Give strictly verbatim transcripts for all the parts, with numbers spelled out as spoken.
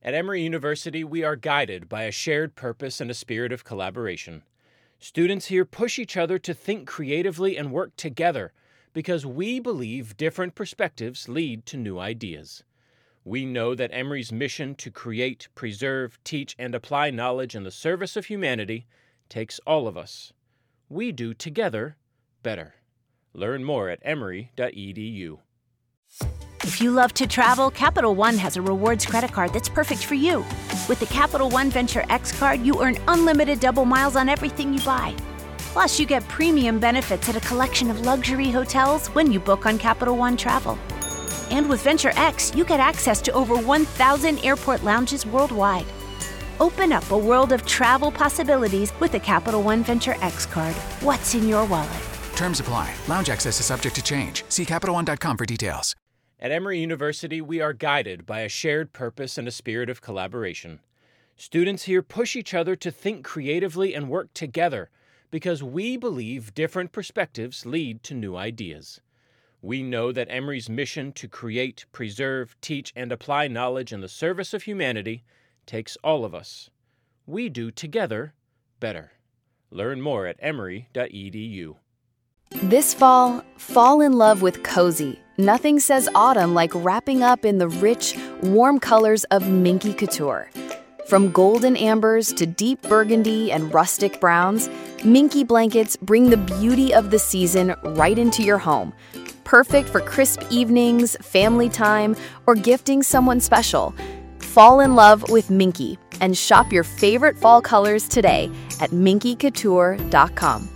At Emory University, we are guided by a shared purpose and a spirit of collaboration. Students here push each other to think creatively and work together because we believe different perspectives lead to new ideas. We know that Emory's mission to create, preserve, teach, and apply knowledge in the service of humanity takes all of us. We do together better. Learn more at emory dot e d u. If you love to travel, Capital One has a rewards credit card that's perfect for you. With the Capital One Venture X card, you earn unlimited double miles on everything you buy. Plus, you get premium benefits at a collection of luxury hotels when you book on Capital One Travel. And with Venture X, you get access to over one thousand airport lounges worldwide. Open up a world of travel possibilities with the Capital One Venture X card. What's in your wallet? Terms apply. Lounge access is subject to change. See Capital One dot com for details. At Emory University, we are guided by a shared purpose and a spirit of collaboration. Students here push each other to think creatively and work together because we believe different perspectives lead to new ideas. We know that Emory's mission to create, preserve, teach, and apply knowledge in the service of humanity takes all of us. We do together better. Learn more at emory dot e d u. This fall, fall in love with cozy. Nothing says autumn like wrapping up in the rich, warm colors of Minky Couture. From golden ambers to deep burgundy and rustic browns, Minky blankets bring the beauty of the season right into your home. Perfect for crisp evenings, family time, or gifting someone special. Fall in love with Minky and shop your favorite fall colors today at minky couture dot com.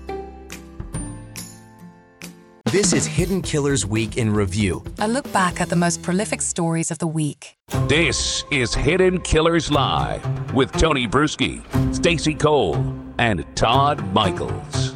This is Hidden Killers Week in Review. A look back at the most prolific stories of the week. This is Hidden Killers Live with Tony Bruschi, Stacey Cole, and Todd Michaels.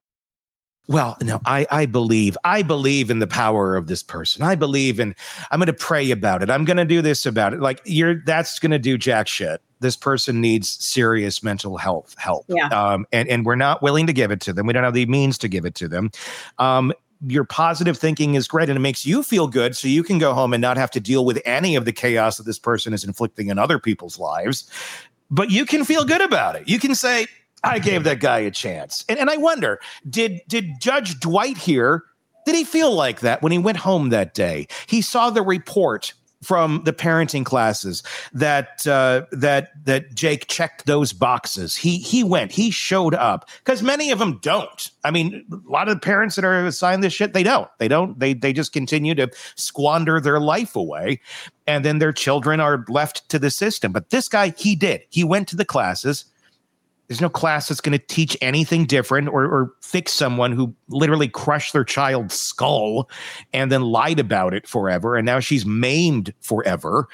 Well, no, I, I believe, I believe in the power of this person. I believe in, I'm going to pray about it. I'm going to do this about it. Like you're, that's going to do jack shit. This person needs serious mental health help. Yeah. Um, and, and we're not willing to give it to them. We don't have the means to give it to them. Um, your positive thinking is great and it makes you feel good so you can go home and not have to deal with any of the chaos that this person is inflicting in other people's lives. But you can feel good about it. You can say, I gave that guy a chance. And, and I wonder, did did Judge Dwight here, did he feel like that when he went home that day? He saw the report from the parenting classes that uh, that that Jake checked those boxes. He he went, he showed up because many of them don't. I mean, a lot of parents that are assigned this shit, they don't. They don't. They they just continue to squander their life away. And then their children are left to the system. But this guy, he did. He went to the classes. There's no class that's going to teach anything different or, or fix someone who literally crushed their child's skull and then lied about it forever. And now she's maimed forever.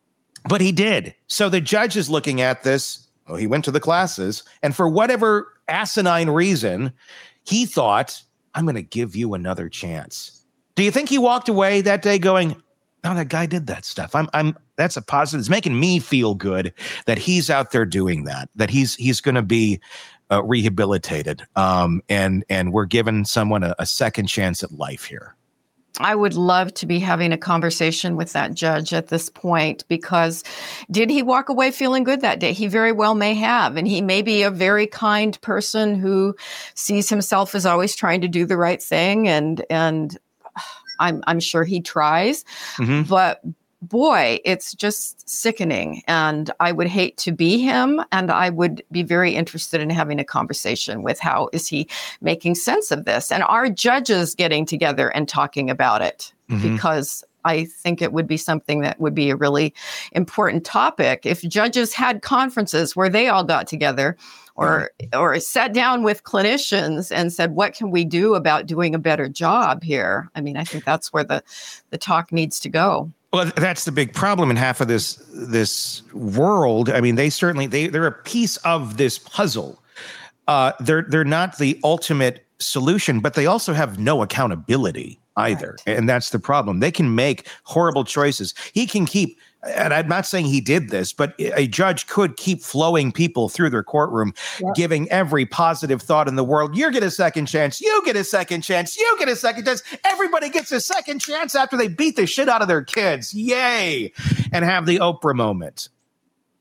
But he did. So the judge is looking at this. Well, he went to the classes. And for whatever asinine reason, he thought, I'm going to give you another chance. Do you think he walked away that day going, no, that guy did that stuff. I'm, I'm, that's a positive. It's making me feel good that he's out there doing that, that he's, he's going to be uh, rehabilitated. Um, and, and we're giving someone a, a second chance at life here. I would love to be having a conversation with that judge at this point, because did he walk away feeling good that day? He very well may have. And he may be a very kind person who sees himself as always trying to do the right thing. And, and, I'm I'm sure he tries, mm-hmm. but boy, it's just sickening. And I would hate to be him. And I would be very interested in having a conversation with how is he making sense of this? And are judges getting together and talking about it? Mm-hmm. Because I think it would be something that would be a really important topic. If judges had conferences where they all got together or or sat down with clinicians and said, what can we do about doing a better job here? I mean, I think that's where the, the talk needs to go. Well, that's the big problem in half of this this world. I mean, they certainly, they, they're a piece of this puzzle. Uh, they're they're not the ultimate solution, but they also have no accountability either. Right. And that's the problem. They can make horrible choices. He can keep, and I'm not saying he did this, but a judge could keep flowing people through their courtroom, yep. giving every positive thought in the world. You get a second chance. You get a second chance. You get a second chance. Everybody gets a second chance after they beat the shit out of their kids. Yay. And have the Oprah moment.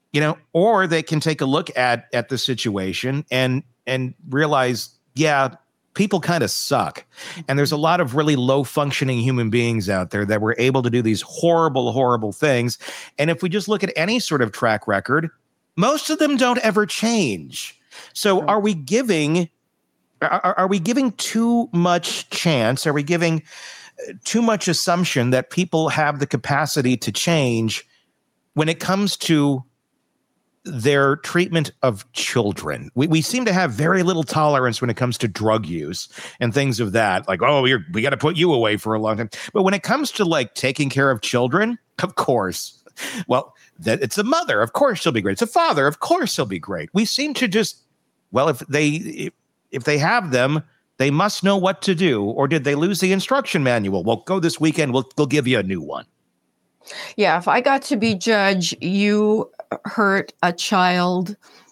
You know, or they can take a look at at the situation and and realize, yeah, people kind of suck. And there's a lot of really low functioning human beings out there that were able to do these horrible, horrible things. And if we just look at any sort of track record, most of them don't ever change. So are we giving are, are we giving too much chance? Are we giving too much assumption that people have the capacity to change when it comes to their treatment of children? We we seem to have very little tolerance when it comes to drug use and things of that. Like, oh, you're, we got to put you away for a long time. But when it comes to like taking care of children, of course, well, that it's a mother. Of course, she'll be great. It's a father. Of course, he'll be great. We seem to just, well, if they if, if they have them, they must know what to do. Or did they lose the instruction manual? Well, go this weekend. We'll we'll give you a new one. Yeah, if I got to be judge, you hurt a child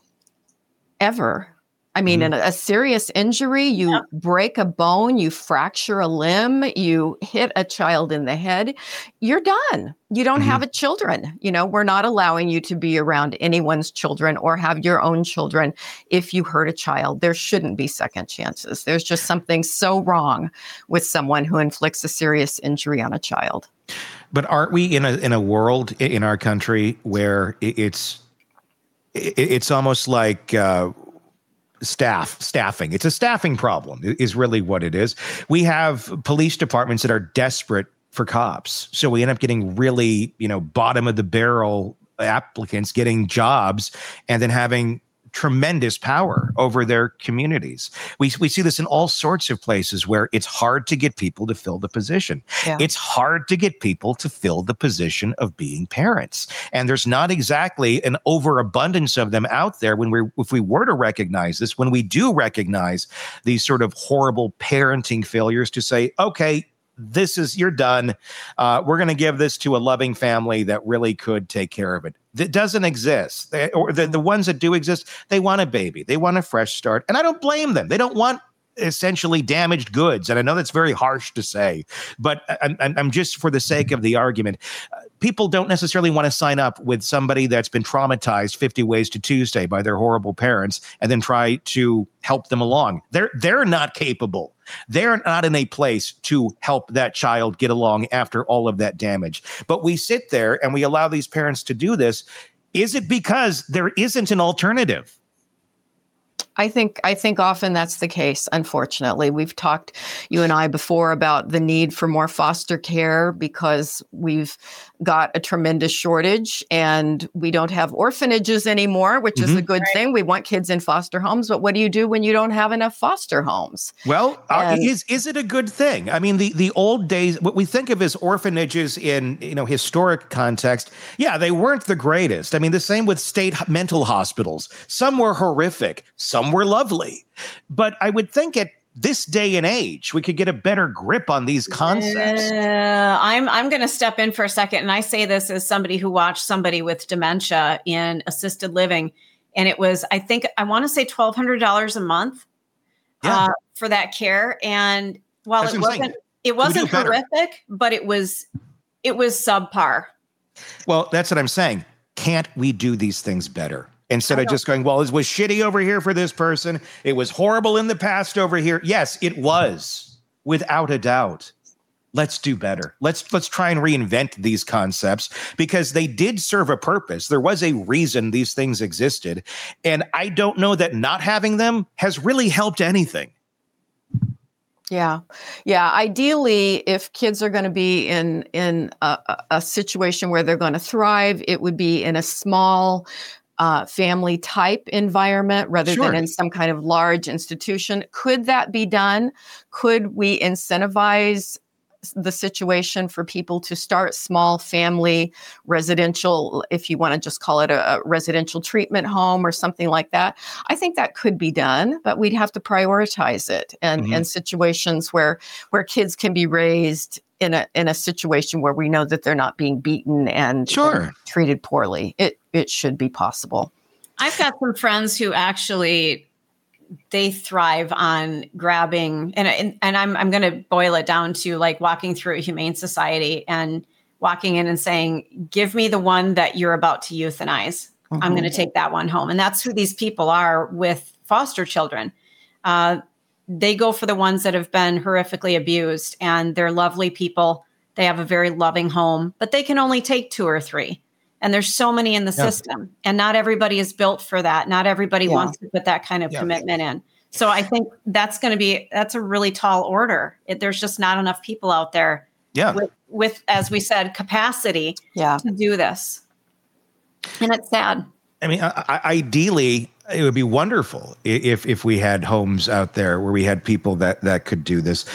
ever. I mean, mm-hmm. in a, a serious injury, you yeah. break a bone, you fracture a limb, you hit a child in the head, you're done. You don't mm-hmm. have a children. You know, we're not allowing you to be around anyone's children or have your own children if you hurt a child. There shouldn't be second chances. There's just something so wrong with someone who inflicts a serious injury on a child. But aren't we in a in a world in our country where it's it's almost like uh, staff staffing? It's a staffing problem is really what it is. We have police departments that are desperate for cops, so we end up getting really, you know, bottom of the barrel applicants getting jobs and then having tremendous power over their communities. We we see this in all sorts of places where it's hard to get people to fill the position. Yeah. It's hard to get people to fill the position of being parents. And there's not exactly an overabundance of them out there. When we if we were to recognize this, when we do recognize these sort of horrible parenting failures, to say, okay, this is, you're done. Uh, we're going to give this to a loving family that really could take care of it. That doesn't exist. They, or the, the ones that do exist, they want a baby. They want a fresh start. And I don't blame them. They don't want essentially damaged goods. And I know that's very harsh to say, but I'm, I'm just, for the sake of the argument, uh, people don't necessarily want to sign up with somebody that's been traumatized fifty ways to Tuesday by their horrible parents and then try to help them along. They're, they're not capable. They're not in a place to help that child get along after all of that damage. But we sit there and we allow these parents to do this. Is it because there isn't an alternative? I think I think often that's the case, unfortunately. We've talked, you and I, before about the need for more foster care because we've got a tremendous shortage and we don't have orphanages anymore, which mm-hmm. is a good right. thing. We want kids in foster homes, but what do you do when you don't have enough foster homes? Well, and, uh, is is it a good thing? I mean, the, the old days, what we think of as orphanages in, you know, historic context, yeah, they weren't the greatest. I mean, the same with state mental hospitals. Some were horrific, some were lovely. But I would think at this day and age, we could get a better grip on these concepts. Uh, I'm I'm going to step in for a second. And I say this as somebody who watched somebody with dementia in assisted living. And it was, I think, I want to say twelve hundred dollars a month yeah. uh, for that care. And while That's it insane. wasn't, it wasn't horrific, but it was, it was subpar. Well, that's what I'm saying. Can't we do these things better? Instead of just going, well, it was shitty over here for this person. It was horrible in the past over here. Yes, it was, without a doubt. Let's do better. Let's let's try and reinvent these concepts because they did serve a purpose. There was a reason these things existed. And I don't know that not having them has really helped anything. Yeah. Yeah. Ideally, if kids are going to be in, in a, a situation where they're going to thrive, it would be in a small Uh, family type environment rather sure. than in some kind of large institution. Could that be done? Could we incentivize the situation for people to start small family residential, if you want to just call it a, a residential treatment home or something like that? I think that could be done, but we'd have to prioritize it and mm-hmm. and situations where where kids can be raised in a in a situation where we know that they're not being beaten and, sure. and treated poorly. It it should be possible. I've got some friends who actually they thrive on grabbing and and, and I'm I'm going to boil it down to like walking through a humane society and walking in and saying, "Give me the one that you're about to euthanize." Mm-hmm. I'm going to take that one home. And that's who these people are with foster children. Uh, they go for the ones that have been horrifically abused, and they're lovely people. They have a very loving home, but they can only take two or three. And there's so many in the yeah. system, and not everybody is built for that. Not everybody yeah. wants to put that kind of yeah. commitment in. So I think that's going to be, that's a really tall order. It, there's just not enough people out there yeah. with, with, as we said, capacity yeah. to do this. And it's sad. I mean, I, I, ideally, it would be wonderful if if we had homes out there where we had people that, that could do this.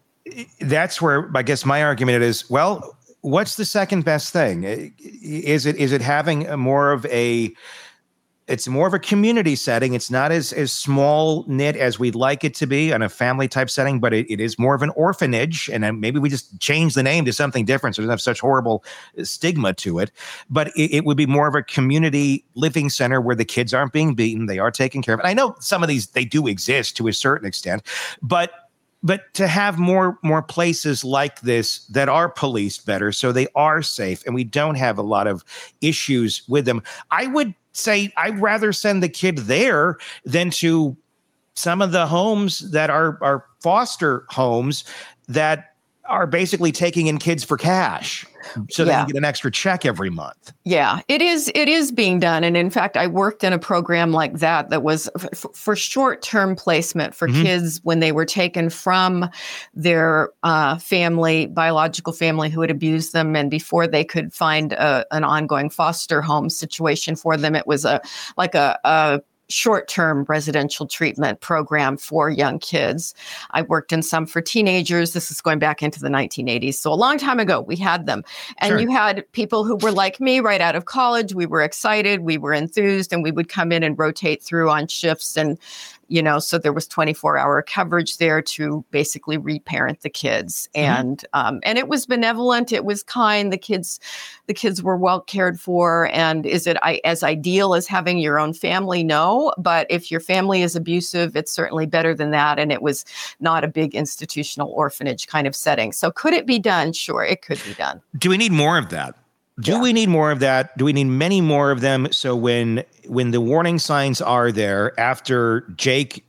That's where I guess my argument is, well, what's the second best thing? Is it is it having a more of a it's more of a community setting. It's not as as small knit as we'd like it to be on a family type setting, but it, it is more of an orphanage. And then maybe we just change the name to something different so it doesn't have such horrible stigma to it. But it, it would be more of a community living center where the kids aren't being beaten. They are taken care of. And I know some of these, they do exist to a certain extent, but But to have more more places like this that are policed better, so they are safe and we don't have a lot of issues with them. I would say I'd rather send the kid there than to some of the homes that are, are foster homes that are basically taking in kids for cash so they yeah. can get an extra check every month. Yeah, it is. It is being done. And in fact, I worked in a program like that that was f- for short-term placement for mm-hmm. kids when they were taken from their uh, family, biological family who had abused them. And before they could find a, an ongoing foster home situation for them, it was a like a, a short-term residential treatment program for young kids. I worked in some for teenagers. This is going back into the nineteen eighties. So a long time ago, we had them. And sure. you had people who were like me right out of college. We were excited. We were enthused. And we would come in and rotate through on shifts. And, you know, so there was twenty-four hour coverage there to basically reparent the kids. Mm-hmm. And um, and it was benevolent. It was kind. The kids, the kids were well cared for. And is it I, as ideal as having your own family? No. But if your family is abusive, it's certainly better than that. And it was not a big institutional orphanage kind of setting. So could it be done? Sure, it could be done. Do we need more of that? Do Yeah. we need more of that? Do we need many more of them? So when when the warning signs are there after Jake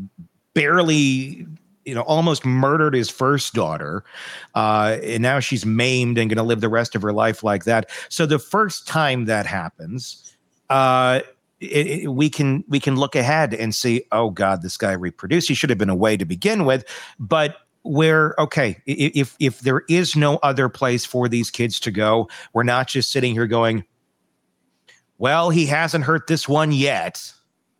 barely, you know, almost murdered his first daughter, uh, and now she's maimed and going to live the rest of her life like that. So the first time that happens, uh, it, it, we can we can look ahead and see, oh God, this guy reproduced. He should have been away to begin with, but. Where, okay, if if there is no other place for these kids to go, we're not just sitting here going, well, he hasn't hurt this one yet.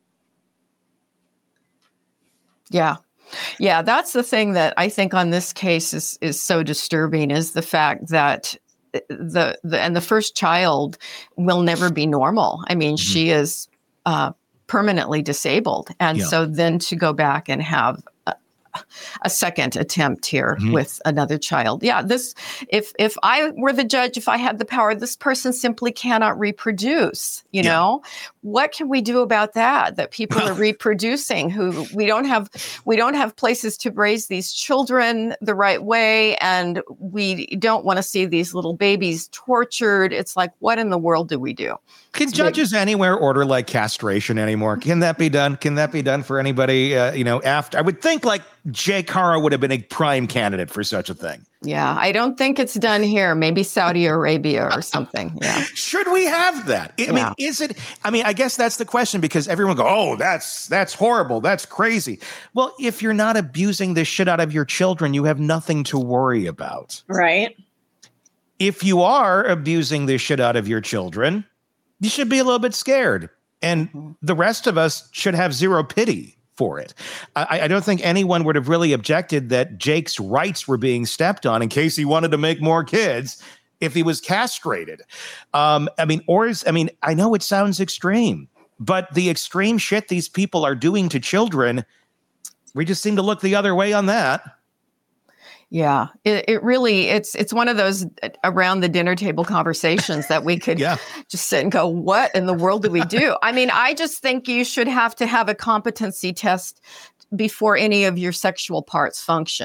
Yeah. Yeah, that's the thing that I think on this case is is so disturbing is the fact that the, the and the first child will never be normal. I mean, mm-hmm. she is uh, permanently disabled. And yeah. so then to go back and have a, a second attempt here mm-hmm. with another child. Yeah, this if if I were the judge, if I had the power, this person simply cannot reproduce, you yeah. know? What can we do about that? That people are reproducing who we don't have we don't have places to raise these children the right way, and we don't want to see these little babies tortured. It's like, what in the world do we do? Can it's judges big. anywhere order like castration anymore? Can that be done? Can that be done for anybody? Uh, you know, after I would think like Jake Hara would have been a prime candidate for such a thing. Yeah, I don't think it's done here. Maybe Saudi Arabia or something. Yeah. Should we have that? I yeah. mean, is it? I mean, I guess that's the question, because everyone go, "Oh, that's that's horrible. That's crazy." Well, if you're not abusing the shit out of your children, you have nothing to worry about. Right. If you are abusing the shit out of your children, you should be a little bit scared, and the rest of us should have zero pity for it. I, I don't think anyone would have really objected that Jake's rights were being stepped on in case he wanted to make more kids if he was castrated. Um, I mean, or is, I mean, I know it sounds extreme, but the extreme shit these people are doing to children, we just seem to look the other way on that. Yeah, it, it really, it's it's one of those around the dinner table conversations that we could yeah. just sit and go, what in the world do we do? I mean, I just think you should have to have a competency test before any of your sexual parts function.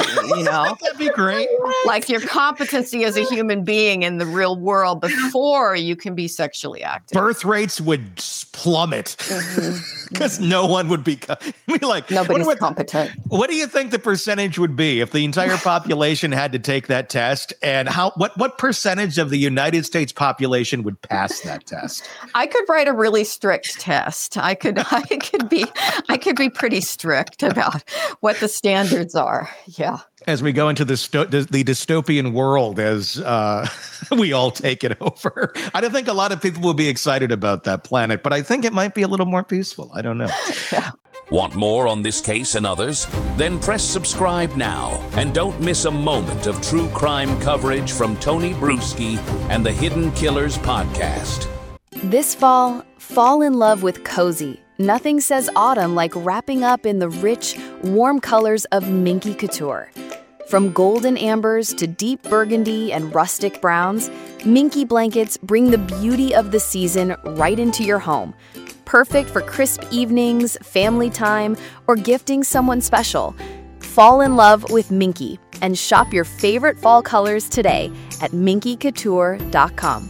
you know? That'd be great. Like your competency as a human being in the real world before you can be sexually active. Birth rates would plummet because mm-hmm. no one would be, I mean, like, nobody's what, competent. What do you think the percentage would be if the entire population had to take that test? And how, what, what percentage of the United States population would pass that test? I could write a really strict test. I could, I could be, I could be pretty strict about what the standards are. Yeah. As we go into the, sto- the dystopian world, as uh, we all take it over, I don't think a lot of people will be excited about that planet, but I think it might be a little more peaceful. I don't know. Yeah. Want more on this case and others? Then press subscribe now and don't miss a moment of true crime coverage from Tony Bruschi and the Hidden Killers podcast. This fall, fall in love with cozy. Nothing says autumn like wrapping up in the rich, warm colors of Minky Couture. From golden ambers to deep burgundy and rustic browns, Minky blankets bring the beauty of the season right into your home. Perfect for crisp evenings, family time, or gifting someone special. Fall in love with Minky and shop your favorite fall colors today at minky couture dot com.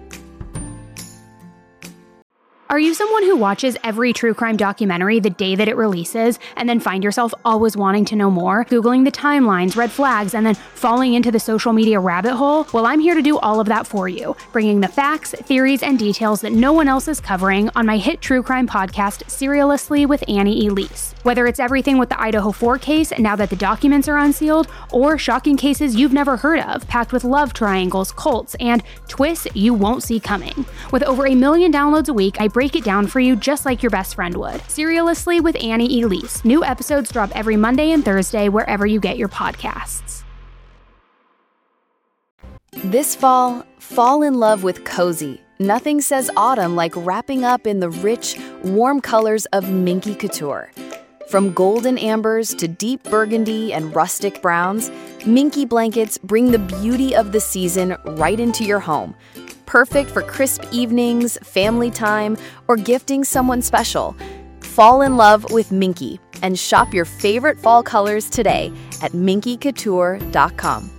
Are you someone who watches every true crime documentary the day that it releases and then find yourself always wanting to know more, Googling the timelines, red flags, and then falling into the social media rabbit hole? Well, I'm here to do all of that for you, bringing the facts, theories, and details that no one else is covering on my hit true crime podcast, Serialously with Annie Elise. Whether it's everything with the Idaho four case now that the documents are unsealed, or shocking cases you've never heard of, packed with love triangles, cults, and twists you won't see coming. With over a million downloads a week, I break it down for you just like your best friend would. Serialously with Annie Elise. New episodes drop every Monday and Thursday wherever you get your podcasts. This fall, fall in love with cozy. Nothing says autumn like wrapping up in the rich, warm colors of Minky Couture. From golden ambers to deep burgundy and rustic browns, Minky blankets bring the beauty of the season right into your home. Perfect for crisp evenings, family time, or gifting someone special. Fall in love with Minky and shop your favorite fall colors today at minky couture dot com.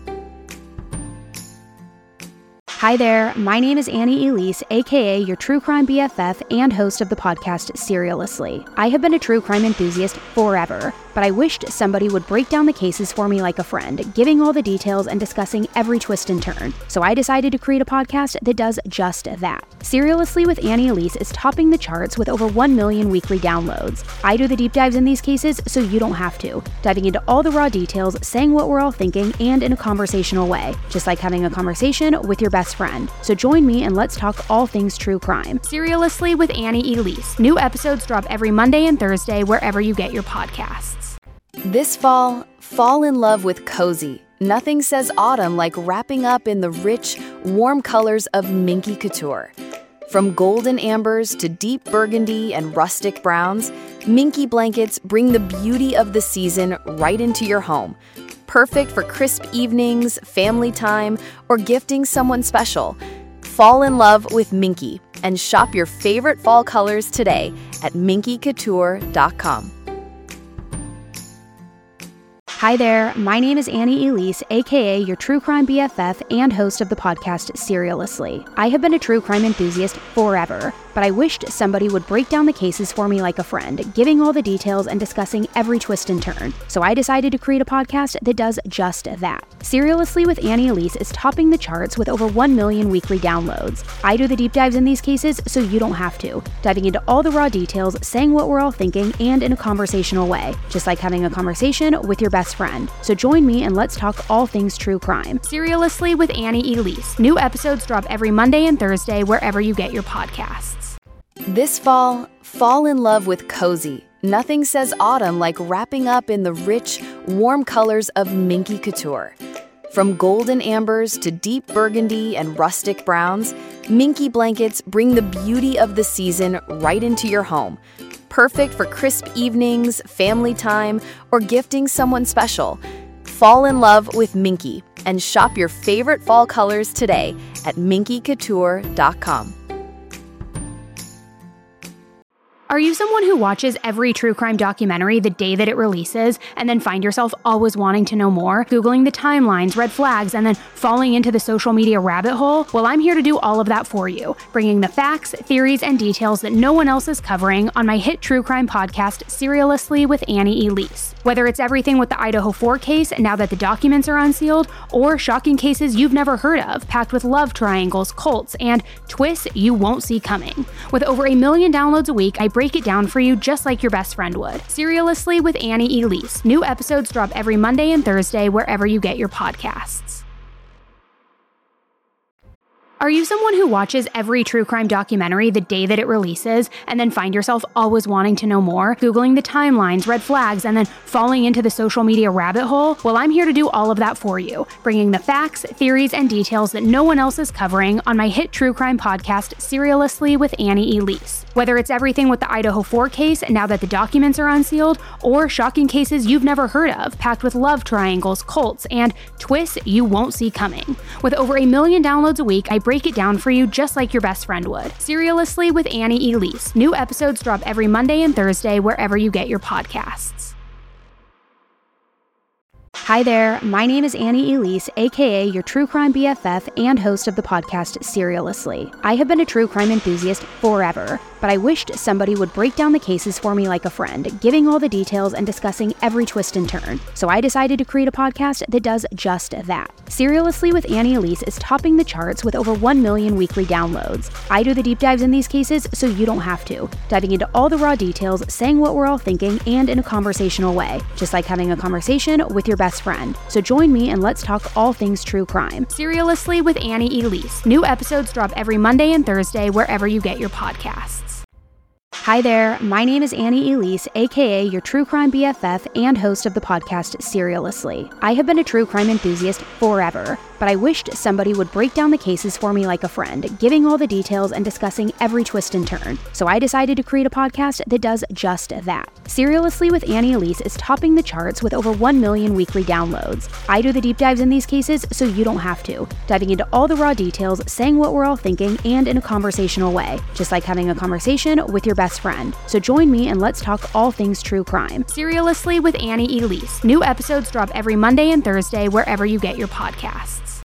Hi there, my name is Annie Elise, aka your true crime B F F and host of the podcast Serialously. I have been a true crime enthusiast forever, but I wished somebody would break down the cases for me like a friend, giving all the details and discussing every twist and turn. So I decided to create a podcast that does just that. Serialously with Annie Elise is topping the charts with over one million weekly downloads. I do the deep dives in these cases so you don't have to, diving into all the raw details, saying what we're all thinking, and in a conversational way, just like having a conversation with your best friend. So join me and let's talk all things true crime. Serialously with Annie Elise. New episodes drop every Monday and Thursday wherever you get your podcasts. This fall, fall in love with cozy. Nothing says autumn like wrapping up in the rich, warm colors of Minky Couture. From golden ambers to deep burgundy and rustic browns, Minky blankets bring the beauty of the season right into your home. Perfect for crisp evenings, family time, or gifting someone special. Fall in love with Minky and shop your favorite fall colors today at minky couture dot com. Hi there, my name is Annie Elise, aka your true crime B F F and host of the podcast Serialously. I have been a true crime enthusiast forever, but I wished somebody would break down the cases for me like a friend, giving all the details and discussing every twist and turn. So I decided to create a podcast that does just that. Serialously with Annie Elise is topping the charts with over one million weekly downloads. I do the deep dives in these cases so you don't have to, diving into all the raw details, saying what we're all thinking, and in a conversational way, just like having a conversation with your best friend. So join me and let's talk all things true crime. Serialously with Annie Elise. New episodes drop every Monday and Thursday wherever you get your podcasts. This fall, fall in love with cozy. Nothing says autumn like wrapping up in the rich, warm colors of Minky Couture. From golden ambers to deep burgundy and rustic browns, Minky blankets bring the beauty of the season right into your home. Perfect for crisp evenings, family time, or gifting someone special. Fall in love with Minky and shop your favorite fall colors today at minky couture dot com. Are you someone who watches every true crime documentary the day that it releases and then find yourself always wanting to know more, Googling the timelines, red flags, and then falling into the social media rabbit hole? Well, I'm here to do all of that for you, bringing the facts, theories, and details that no one else is covering on my hit true crime podcast, Serialously with Annie Elise. Whether it's everything with the Idaho four case, now that the documents are unsealed, or shocking cases you've never heard of, packed with love triangles, cults, and twists you won't see coming. With over a million downloads a week, I break it down for you just like your best friend would. Serialously with Annie Elise. New episodes drop every Monday and Thursday wherever you get your podcasts. Are you someone who watches every true crime documentary the day that it releases and then find yourself always wanting to know more, Googling the timelines, red flags, and then falling into the social media rabbit hole? Well, I'm here to do all of that for you, bringing the facts, theories, and details that no one else is covering on my hit true crime podcast, Serialously with Annie Elise. Whether it's everything with the Idaho four case, now that the documents are unsealed, or shocking cases you've never heard of, packed with love triangles, cults, and twists you won't see coming. With over a million downloads a week, I break it down for you just like your best friend would. Serialously with Annie Elise. New episodes drop every Monday and Thursday wherever you get your podcasts. Hi there, my name is Annie Elise, aka your true crime B F F and host of the podcast Serialously. I have been a true crime enthusiast forever, but I wished somebody would break down the cases for me like a friend, giving all the details and discussing every twist and turn. So I decided to create a podcast that does just that. Serialously with Annie Elise is topping the charts with over one million weekly downloads. I do the deep dives in these cases so you don't have to, diving into all the raw details, saying what we're all thinking, and in a conversational way, just like having a conversation with your best friend. So join me and let's talk all things true crime. Serialously with Annie Elise. New episodes drop every Monday and Thursday wherever you get your podcasts. Hi there, my name is Annie Elise, aka your true crime B F F and host of the podcast Serialously. I have been a true crime enthusiast forever, but I wished somebody would break down the cases for me like a friend, giving all the details and discussing every twist and turn. So I decided to create a podcast that does just that. Serialously with Annie Elise is topping the charts with over one million weekly downloads. I do the deep dives in these cases so you don't have to, diving into all the raw details, saying what we're all thinking, and in a conversational way, just like having a conversation with your best friend. So join me and let's talk all things true crime. Serialously with Annie Elise. New episodes drop every Monday and Thursday wherever you get your podcasts.